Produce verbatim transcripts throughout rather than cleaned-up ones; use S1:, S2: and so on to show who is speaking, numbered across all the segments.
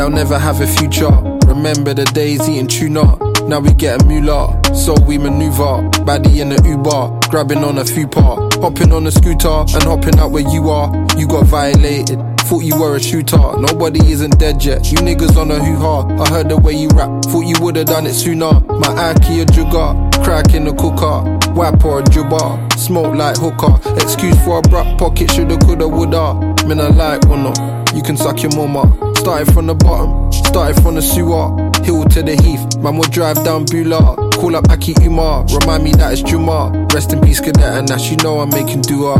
S1: they'll never have a future. Remember the days eating tuna, now we get a moolah. So we maneuver, baddie in the Uber, grabbing on a fupa, hopping on a scooter and hopping out where you are. You got violated, thought you were a shooter. Nobody isn't dead yet, you niggas on a hoo-ha. I heard the way you rap, thought you would've done it sooner. My Aki a jugger, crack in the cooker, wipe or a jubber, smoke like hooker. Excuse for a brat pocket, shoulda, coulda, woulda. Man I like or not, you can suck your mama. Started from the bottom, started from the sewer, hill to the heath, man will drive down Beulah. Call up Aki Umar, remind me that it's Juma. Rest in peace cadet, and as you know I'm making dua.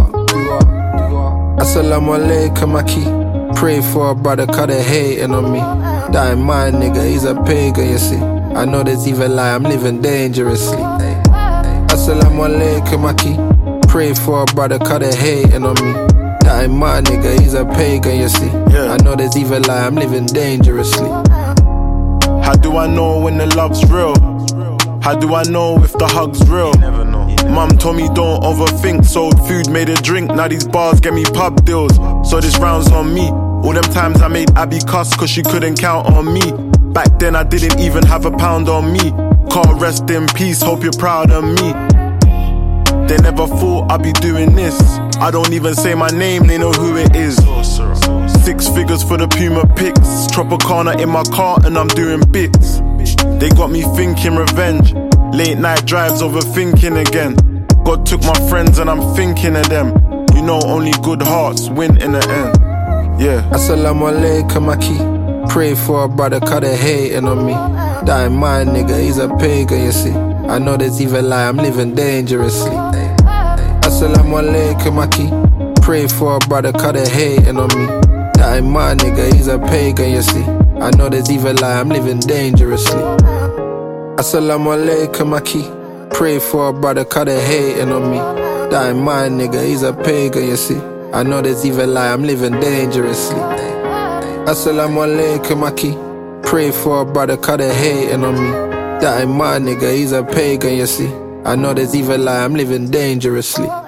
S1: Assalamu alaikum Aki, pray for a brother cause they hating on me. That ain't my nigga, he's a pagan you see. I know there's evil lie, I'm living dangerously. Assalamu alaikum Aki, pray for a brother cause they hating on me. That ain't my nigga, he's a pagan you see. Yeah. I know there's evil lie, I'm living dangerously.
S2: How do I know when the love's real? How do I know if the hug's real? Mum told me don't overthink, sold food, made a drink. Now these bars get me pub deals, so this round's on me. All them times I made Abby cuss cause she couldn't count on me. Back then I didn't even have a pound on me. Can't rest in peace, hope you're proud of me. They never thought I'd be doing this. I don't even say my name, they know who it is. Six figures for the Puma pics, Tropicana in my car and I'm doing bits. They got me thinking revenge, late night drives overthinking again. God took my friends and I'm thinking of them. You know only good hearts win in the end. Yeah.
S1: Assalamu alaikum Aki, pray for a brother cause they hating on me. That ain't my nigga, he's a pagan you see. I know there's evil lie, I'm living dangerously. Assalamu alaikum Aki, pray for a brother cause they hating on me. That ain't my nigga, he's a pagan you see. I know there's evil lie, I'm living dangerously. Assalamu alaikum Aki, pray for a brother cause they hating on me. That ain't my nigga, he's a pagan you see. I know there's evil lie, I'm living dangerously. Assalamu alaikum Aki, pray for a brother cause they hating on me. That ain't my nigga, he's a pagan you see. I know there's evil lie, I'm living dangerously.